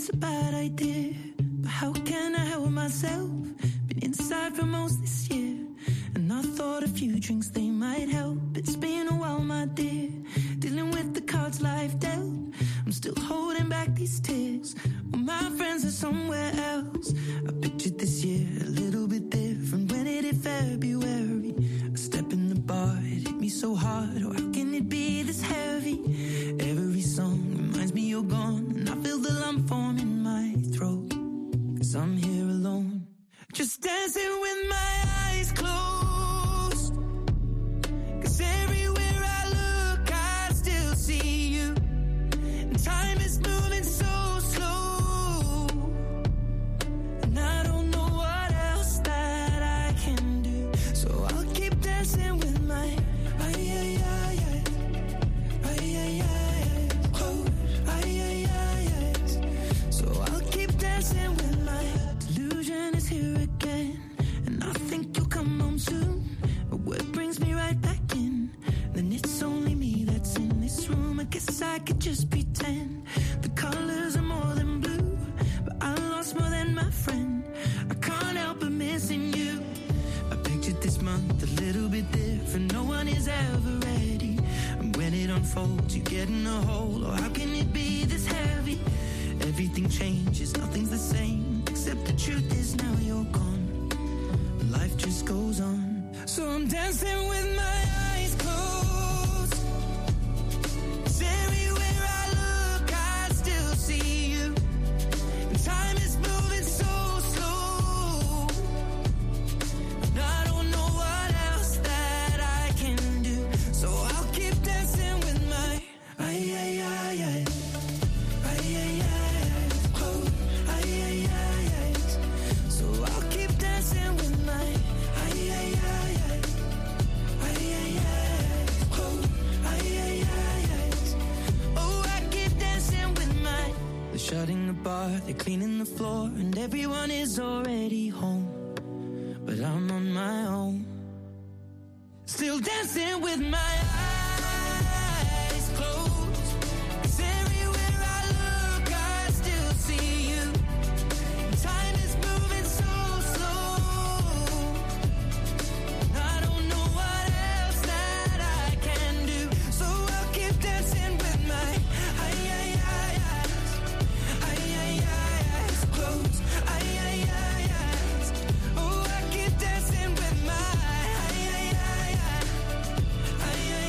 it's a bad idea, but how can I help myself? Been inside for most this year, and I thought a few drinks they might help. It's been a while, my dear, dealing with the cards life dealt. I'm still holding back these tears, well, my friends are somewhere else. I pictured this year a little bit different when it hit February. A step in the bar, it hit me so hard, oh how can it be this heavy? Every song reminds me you're gone, and I feel the lump form in my throat, 'cause I'm here alone, just dancing with my eyes closed. 'Cause everywhere I look I still see you, and time is moving so slow, and I don't know what else that I can do, so I'll keep dancing with my so I'll keep dancing with my delusion is here again, and I think you'll come home soon, but what brings me right back in, then it's only me that's in this room. I guess I could just pretend the colors are more than blue, but I lost more than my friend. I can't help but missing you. I pictured this month a little bit different, no one is ever ready, and when it unfolds you get in a hole, or how can it be this heavy? Everything changes, nothing's the same, except the truth is now you're gone, life just goes on, so I'm dancing with my eyes closed. 'Cause everywhere I look I still see you, and time is moving so slow, and I don't know what else that I can do, so I'll keep dancing with my so I'll keep dancing with my oh I keep dancing with my. They're shutting the bar, they're cleaning the floor, and everyone is already home, but I'm on my own, still dancing with my eyes closed. 'Cause everywhere I look I still see you, time is moving so slow, I don't know what else that I can do, so I'll keep dancing with my eyes closed. Oh I keep dancing with my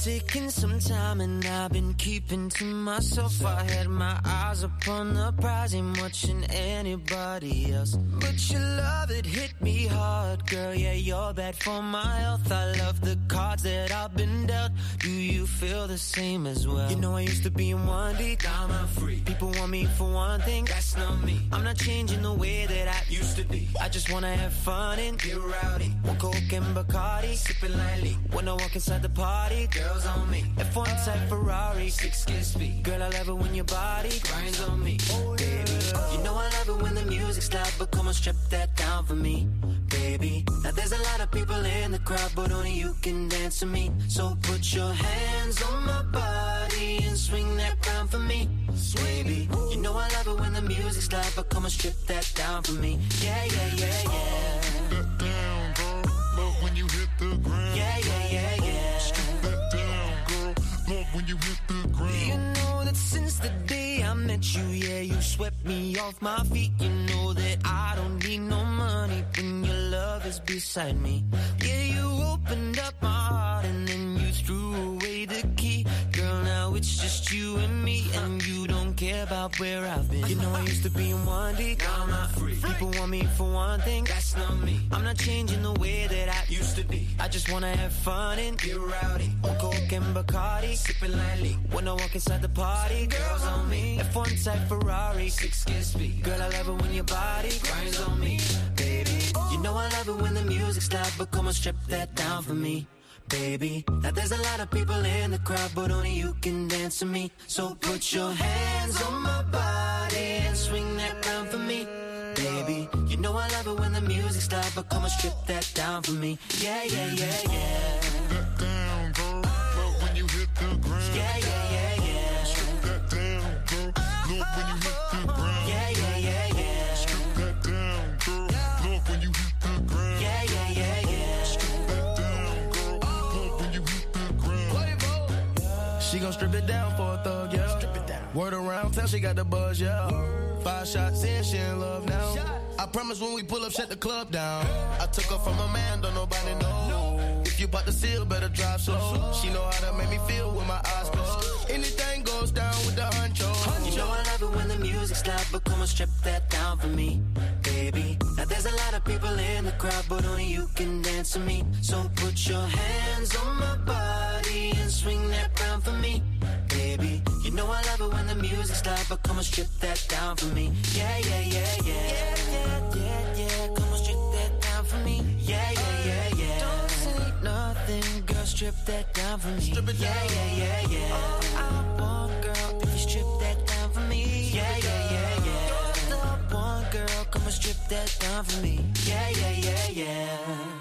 taking some time and I've been keeping to myself. I had my eyes upon the prize, ain't watching anybody else. But your love, it hit me hard, girl, yeah, you're bad for my health. I love the cards that I've been dealt. Do you feel the same as well? You know I used to be in one deep, now I'm free. People want me for one thing, that's not me. I'm not changing the way that I used to be. I just wanna have fun and get rowdy. One Coke and Bacardi, sipping lightly. When I walk inside the party, girls on me. F1 type Ferrari, 6 kiss speed. Girl, I love it when your body grinds on me. Baby, you know I love it when the music's loud, but come on, strip that down for me, baby. Now there's a lot of people in the crowd, but only you can dance to me. So put your hands on my body and swing that round for me, baby. You know I love it when the music's loud, but come on, strip that down for me. Yeah, yeah, yeah, yeah. That down, girl. Love when you hit the ground. Yeah, yeah, yeah, yeah. Strip that down, girl. Love when you hit the ground. You know that since the day I met you, yeah, you swept me off my feet. You know that I don't need no money when your love is beside me. Yeah, you opened up my heart and then you threw away the key. Girl, now it's just you and me, and you don't care about where I've been. You know I used to be in one deep, now I'm not free. People want me for one thing, that's not me. I'm not changing the way that I used to be. I just wanna have fun and get rowdy. On Coke and Bacardi, sipping lightly. When I walk inside the party, girls on me. F1 type Ferrari, 6 kiss speed. Girl, I love it when your body grinds on me, baby. You know I love it when the music's loud, but come on, strip that down for me, baby. Now there's a lot of people in the crowd, but only you can dance to me. So put your hands on my body and swing that round for me, baby. You know I love it when the music's loud, but come on, strip that down for me. Yeah, yeah, yeah, yeah. That down, girl. Love when you hit the ground. Yeah, yeah, yeah, yeah. Strip that down, girl. Love when you hit the ground. Yeah, yeah, yeah, yeah. Strip that down, girl. Love when you hit the ground. Yeah, yeah, yeah, yeah. Strip that down, girl. Love when you hit the ground. She gon' strip it down for a thug, yeah. Strip it down. Word around town, she got the buzz, yeah. 5 shots in, she in love now. I promise when we pull up, shut the club down. I took her from a man, don't nobody know. If you bought the seal, better drive slow. She know how to make me feel with my eyes closed. Anything goes down with the honcho. You know I love it when the music's loud, but come on, strip that down for me, baby. Now there's a lot of people in the crowd, but only you can dance to me. So put your hands on my body and swing that round for me, baby. You know I love it when the music's loud, but come on, strip that down for me. Yeah, yeah, yeah, yeah. Yeah, yeah, yeah, yeah. Come on, strip that down for me. Yeah, yeah, yeah, yeah. Don't say nothing, girl, strip that down for me. Strip it down. Yeah, yeah, yeah, yeah. All I want, girl, if you strip that down for me. Yeah, yeah, yeah, yeah. You're the one, girl, come on, strip that down for me. Yeah, yeah, yeah, yeah.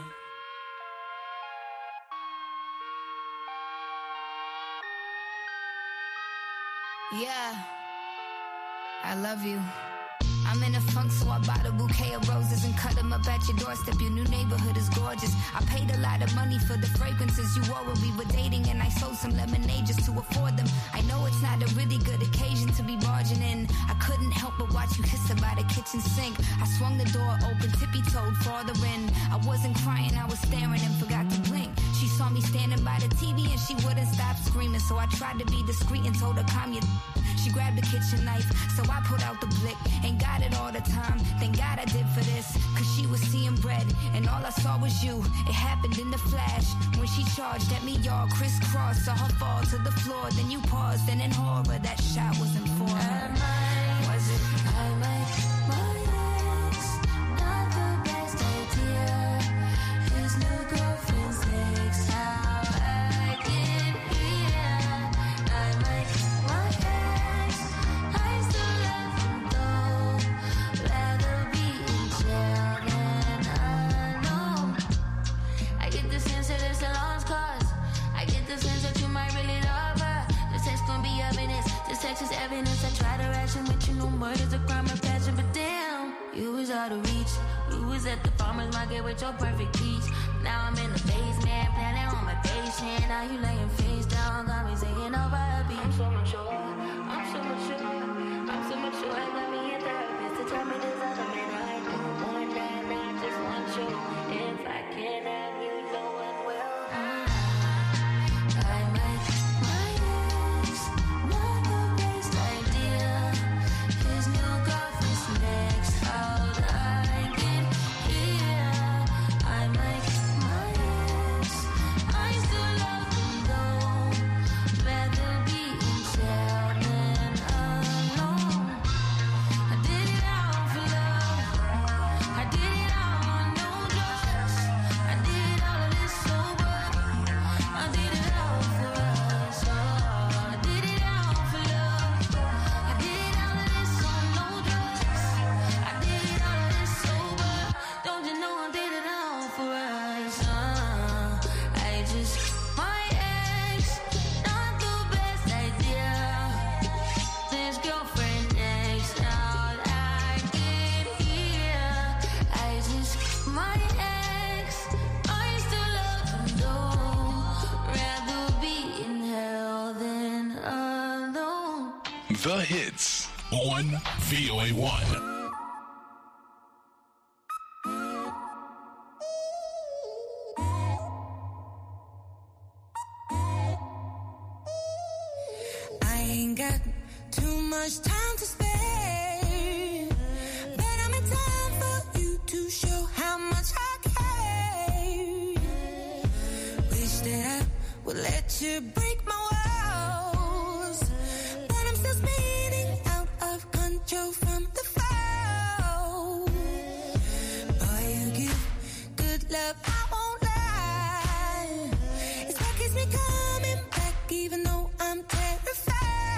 Yeah, I love you. I'm in a funk, so I bought a bouquet of roses and cut them up at your doorstep. Your new neighborhood is gorgeous. I paid a lot of money for the fragrances you wore when we were dating, and I sold some lemonade just to afford them. I know it's not a really good occasion to be barging in. I couldn't help but watch you hiss her by the kitchen sink. I swung the door open, tippy-toed farther in. I wasn't crying, I was staring and forgot to blink. She saw me standing by the TV and she wouldn't stop screaming, so I tried to be discreet and told her, calm your. She grabbed the kitchen knife, so I put out the blick. Ain't got it all the time, thank God I did for this. Cause she was seeing red, and all I saw was you. It happened in the flash, when she charged at me, y'all crisscross. Saw her fall to the floor, then you paused, and in horror, that shot wasn't for her. Was it? I might, not the best idea. His new girlfriend's next time I get here. I might, I still love him though. Rather be in jail than unknown. I get the sense that it's a lost cause. I get the sense that you might really love her. This text gonna be evidence. This text is evidence. I try to ration with you, no murder's a crime of passion, but damn, you was out of reach. You was at the farmer's market with your perfect peach. Now I'm in the basement, planning on my patient. Now you laying face down, got me singing over a beat. I'm so mature, I'm so mature, I'm so mature. I got me a therapist to tell me there's other men I don't want that, I just want you. If I can't have you, no one will. I might The hits on VOA1. Too much time to spare, but I'm in time for you to show how much I care. Wish that I would let you break my walls, but I'm still spinning out of control from the fall. Boy, you give good love, I won't lie. It's what keeps me coming back even though I'm terrified.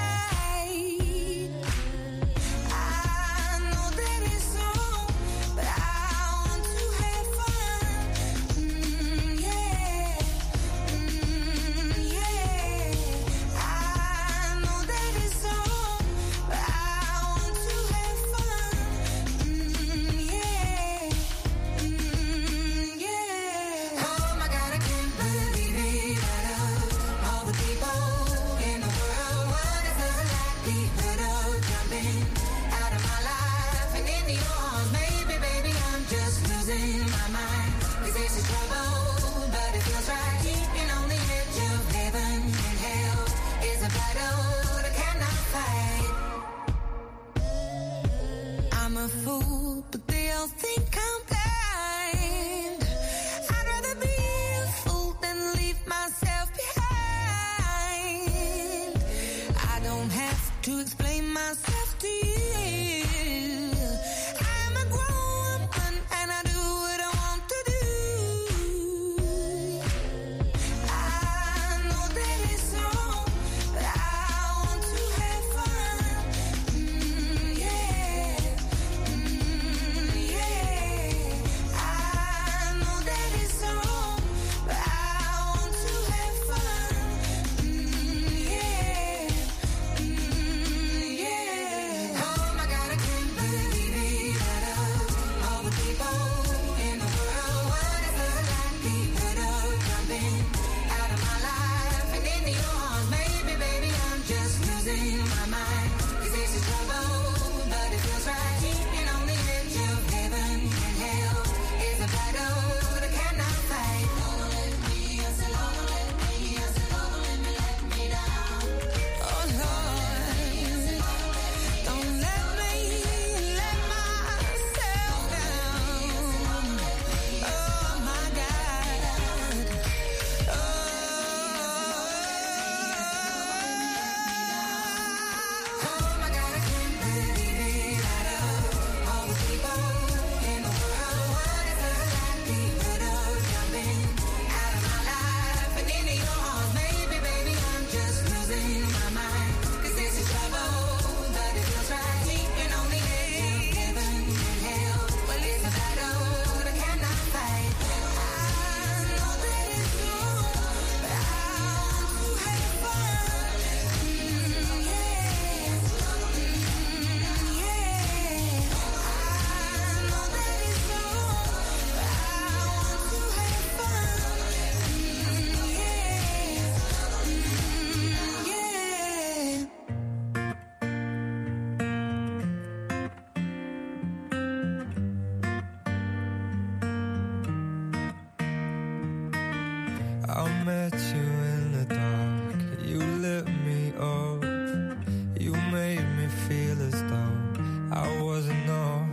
I met you in the dark, you lit me up, you made me feel as though I wasn't off.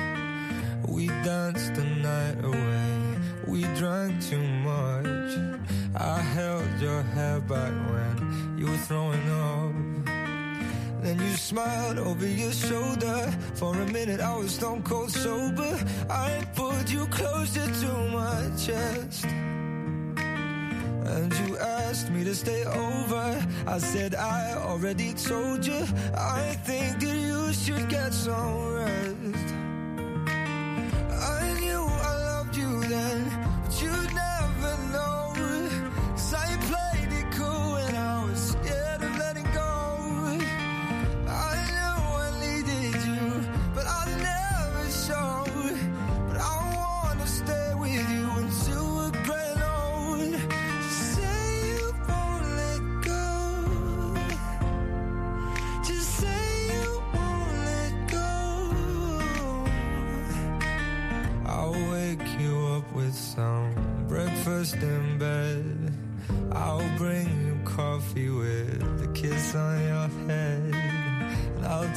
We danced the night away, we drank too much. I held your hair back when you were throwing up. Then you smiled over your shoulder. For a minute I was stone cold sober. I pulled you closer to my chest, and you asked me to stay over. I said I already told you, I think that you should get some rest. I knew I loved you then, but you'd never know, 'cause I played it cool and I was scared of letting go. I know I needed you, but I never showed. But I wanna stay with you until we're growing old. Say you won't let go. Just say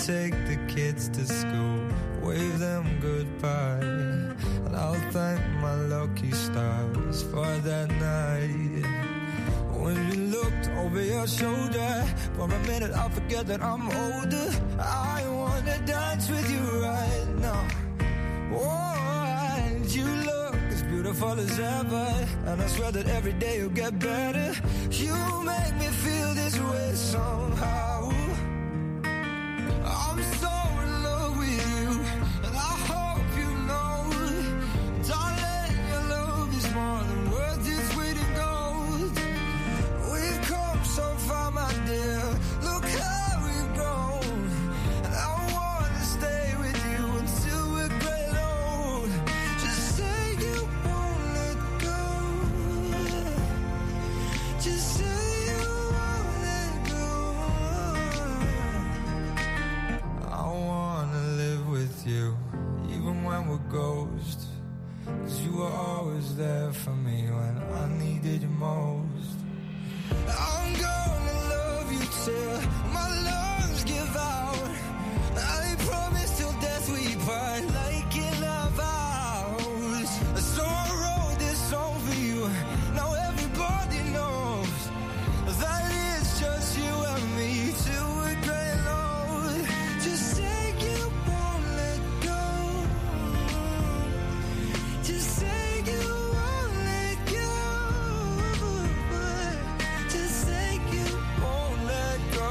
take the kids to school, wave them goodbye, and I'll thank my lucky stars for that night. When you looked over your shoulder, for a minute I forget that I'm older. I wanna dance with you right now. Oh, and you look as beautiful as ever, and I swear that every day you'll get better. You make me feel this way somehow. I'm so in love with you, and I hope you know, darling, your love is more than worth its weight in gold. We've come so far, my dear, look how we've grown, and I wanna stay with you until we're great old. Just say you won't let go. Just say you won't let go. I wanna live with you, even when we're ghosts, 'cause you were always there for me when I needed you most. I'm gonna love you till my lungs give out. I promise till death we part, like in our vows. So I wrote this song for you, now everybody knows that it's just you and me till we're great old. Just say you won't let go. Just say you won't let go. Just say you won't let go.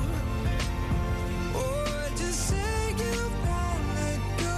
Oh, just say you won't let go.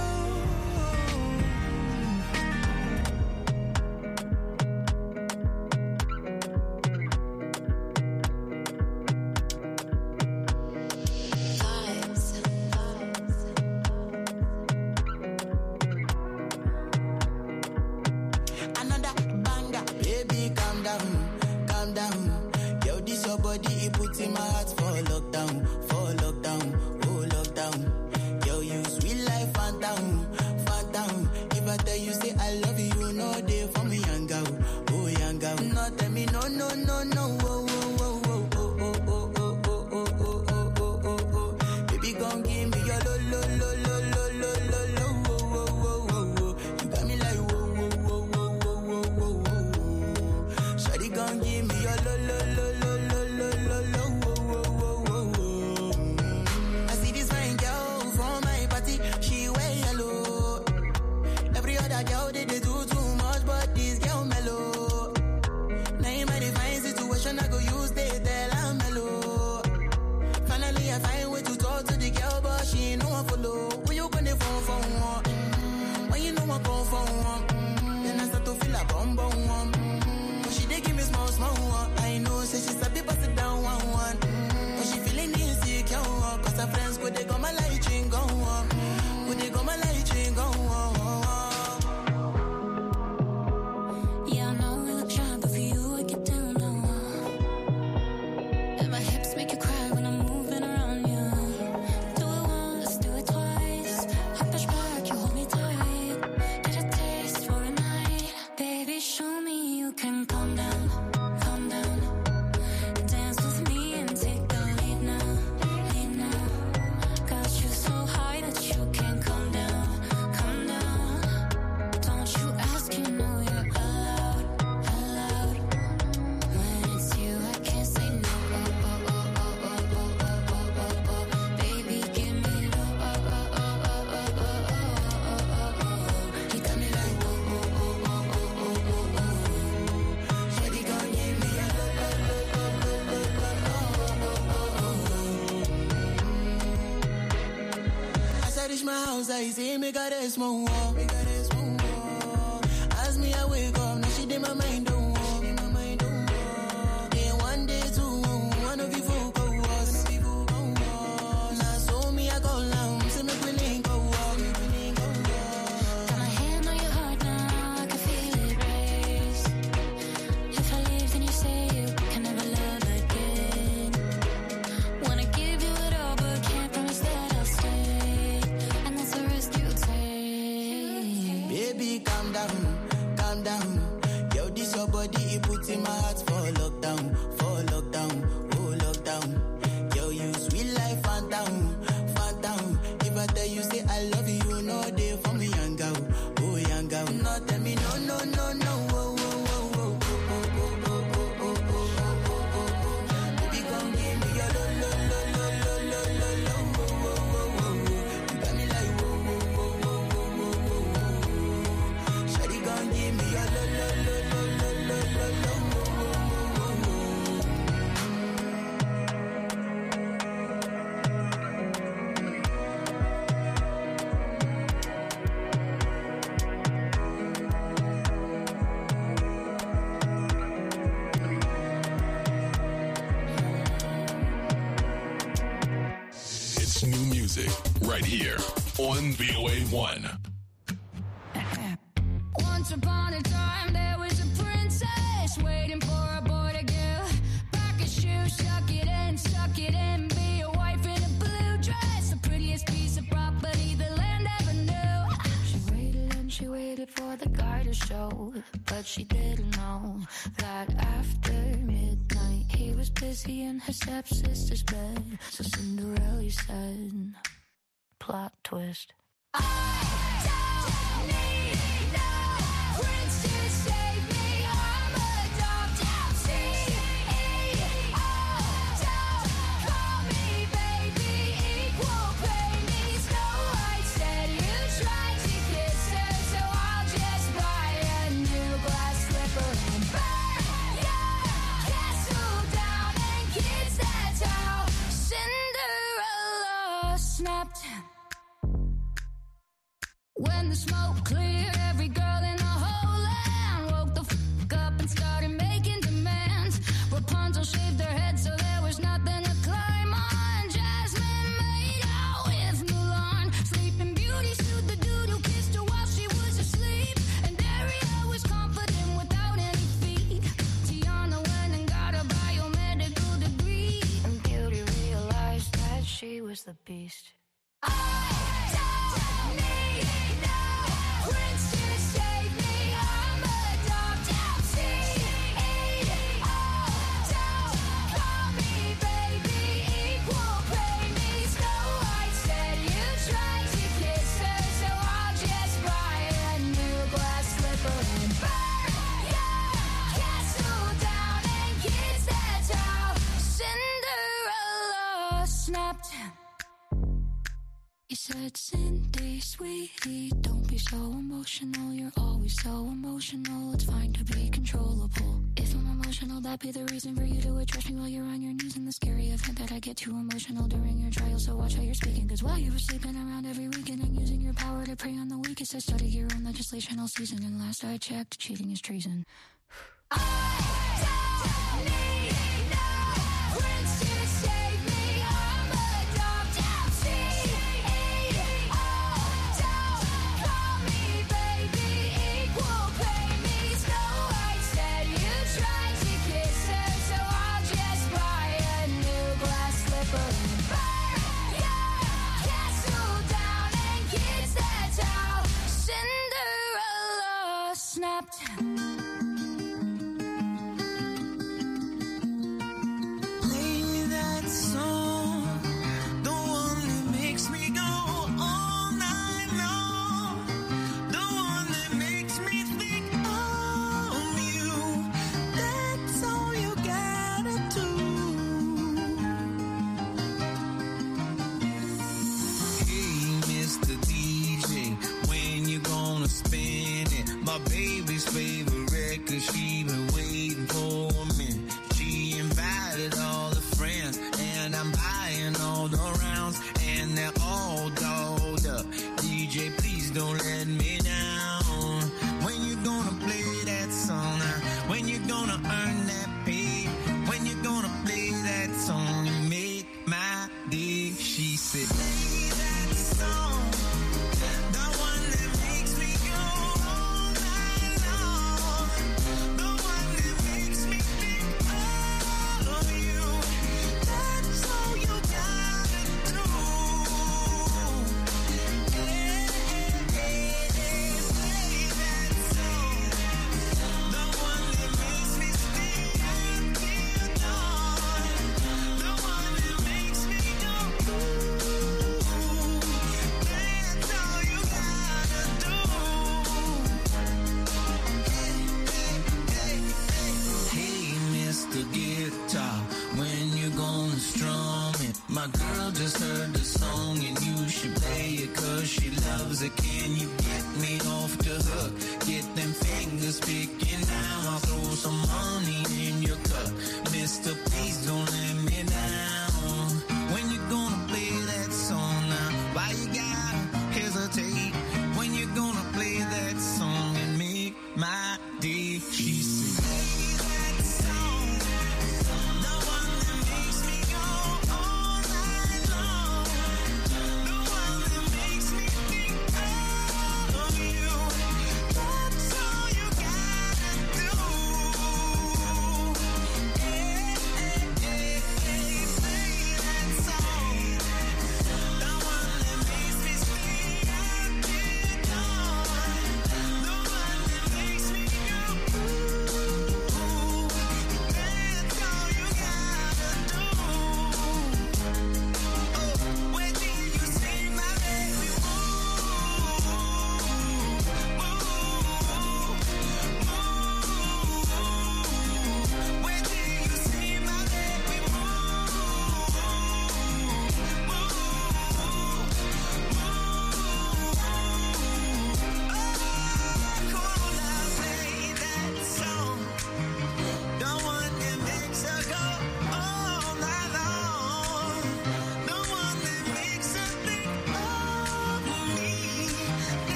Another banger. Baby, calm down, calm down. Yo, this your body, it puts in my heart for lockdown, oh lockdown. Yo, you sweet life, phantom, phantom. If I tell you, say I love you, you know they for me, young girl, oh young girl. No, tell me, no, no, no, no, oh, oh, oh, oh, oh, oh, oh, oh, oh, oh, oh, oh, oh, oh. Baby, gon' give me your lo, lo, lo, lo, lo, lo, lo, lo, oh, oh, oh, oh, oh. You got me like, whoa, whoa, whoa, whoa, whoa, whoa, whoa, whoa. Shawty gon' give me your lo, lo, lo, lo, lo, lo, lo, lo, oh, oh, oh, oh, oh. I see this fine girl from my party, she wear yellow. Every other girl they do too much, but this girl mellow. Now in my divine situation, I go use they tell I'm mellow. Finally I find way to talk to the girl, but she ain't no one follow. When you gonna phone for one? When you know I come for one? Then I start to feel a bum bum one. But she dey give me small small one. I know, say she's a bit pass it down one one. But she feeling insecure, 'cause her friends go they go my light ring go on. Go they go my light ring go on. Yeah, I know we look shy, but for you I get down low. And my hips make you cry when I'm moving around you. Do it once, do it twice. I push back, you hold me tight. Get a taste for a night. Baby, show me you can calm down, calm down. Dance with me and take the lead now, lead now. Got you so high that you can't come down, come down. Don't you ask, you know you're allowed, allowed. When it's you, I can't say no. Oh, oh, oh, oh, oh, oh, oh, oh, oh, oh. Baby, give me low. Oh, oh, oh, oh, oh, oh, oh, oh, oh, oh. You got me like whoa, whoa, whoa, whoa, whoa, whoa, whoa, whoa. Shawty gon' give me a low, low, low, low, low, low, low, oh, oh, oh, oh. As I reach my house, I see me got a small wall. As me, I wake up, now she did my mind don't walk. Then one day, two, one of you folk go was. Now so me, I go long, see me willing go walk. Got my hand on your heart now, I can feel it race. If I leave, then you say you can never love again. Wanna give you it all, but can't promise that I'll stay. And that's a risk you take. Baby, calm down, calm down. Yo, this your right here on VOA1. Once upon a time, there was a princess waiting for a boy to give back his shoes, suck it in, be a wife in a blue dress, the prettiest piece of property the land ever knew. She waited and she waited for the guy to show, but she didn't know that after midnight he was busy in her stepsister's bed. So Cinderella said, plot twist, I don't need no prince to save me. I'm adopted. CEO, don't call me baby. Equal pay me. Snow White said you tried to kiss her, so I'll just buy a new glass slipper and burn your castle down and kiss. That's how Cinderella snapped. When the smoke cleared, every girl in the whole land woke the fuck up and started making demands. Rapunzel shaved her head so there was nothing to climb on. Jasmine made out with Mulan. Sleeping Beauty sued the dude who kissed her while she was asleep. And Ariel was confident without any feet. Tiana went and got a biomedical degree. And Beauty realized that she was the beast. I don't need no prince to save me. I'm adopted. CEO, don't call me baby. Equal pay me. Snow White said you tried to kiss her, so I'll just buy a new glass slipper and burn your castle down and kiss. That's how Cinderella snapped. He said, Cindy, sweetie, don't be so emotional. You're always so emotional. It's fine to be controllable. If I'm emotional, that'd be the reason for you to address me while you're on your knees. And the scary event that I get too emotional during your trial. So watch how you're speaking. Cause while you were sleeping around every weekend and using your power to prey on the weakest, I studied your own legislation all season. And last I checked, cheating is treason. I don't need no prince to save me. I'm adopted. CEO, don't call me baby. Equal pay me. Snow White said you tried to kiss her, so I'll just buy a new glass slipper and burn your castle down and kiss. That's how Cinderella snapped. Play me that song, the one that makes me go all night long, the one that makes me think of you. That's all you gotta do. Hey, Mr. DJ, when you gonna spin it? My baby's favorite record, she been waiting for me. She invited all the friends, and I'm buying all the rounds, and they're all dolled up. DJ, please don't let me down. When you gonna play that song now? When you gonna earn that pay? When you gonna play that song? You make my day. She said, play that song, the one that makes me go all night long, the one that makes me think of you. That's all you gotta do. Hey, play that song, the one that makes me stay until dawn, the one that makes me go ooh. That's all you gotta do. Hey, Mr. Guitar, when you gonna strum it? My girl just heard the song and you should play it cause she loves it. Can you get me off the hook? Get them fingers picking now. I'll throw some money in your cup. Mister, please don't